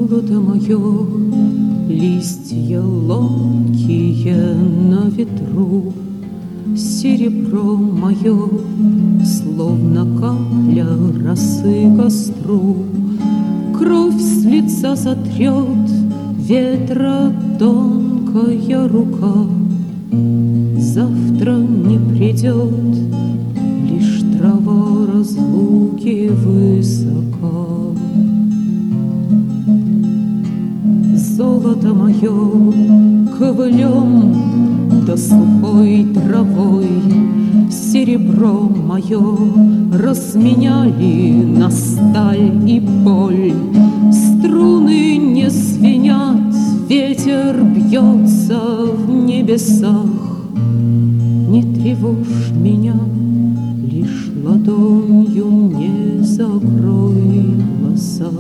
Золото мое, листья ломкие на ветру, серебро мое, словно капля росы костру. Кровь с лица сотрет ветра тонкая рука. Завтра не придет, лишь трава разлуки высока. Золото мое ковылем да сухой травой, серебро мое разменяли на сталь и боль. Струны не звенят, ветер бьется в небесах. Не тревожь меня, лишь ладонью мне закрой глаза.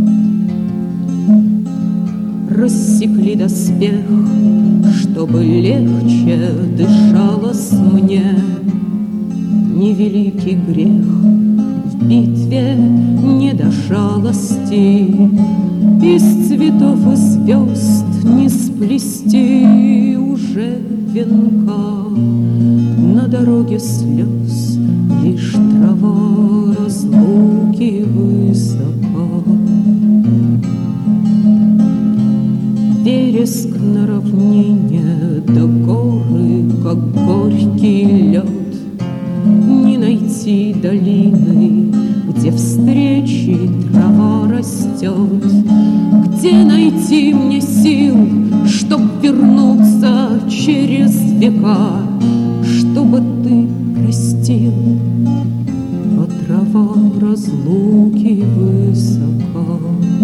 Рассекли доспех, чтобы легче дышалось мне. Невеликий грех в битве не до жалости, из цветов и звезд не сплести уже венка. На дороге слез лишь трава разлуки высока. Вереск на равнине до горы, как горький лед. Не найти долины, где встречи трава растет. Где найти мне сил, чтоб вернуться через века, чтобы ты простил, а трава разлуки высока.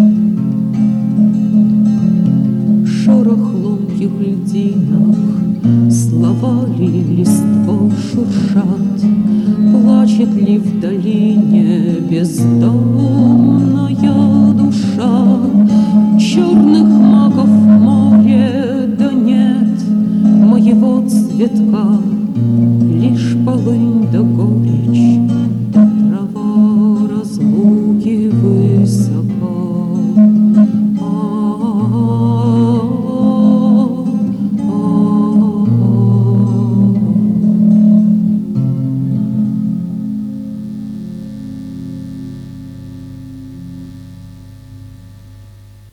Шорох ломких льдинок, слова ли листвой шуршат, плачет ли в долине бездомная душа? Черных маков море, да нет моего цветка, лишь полынь да горечь